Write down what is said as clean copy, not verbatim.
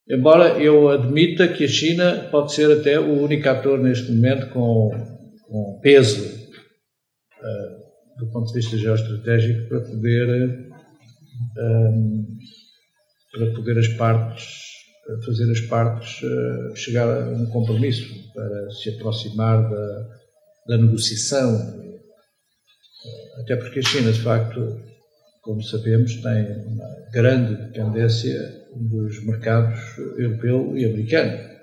Embora eu admita que a China pode ser até o único ator neste momento com peso do ponto de vista geoestratégico para poder as partes, fazer as partes chegar a um compromisso para se aproximar da negociação. Até porque a China, de facto, como sabemos, tem uma grande dependência dos mercados europeu e americano.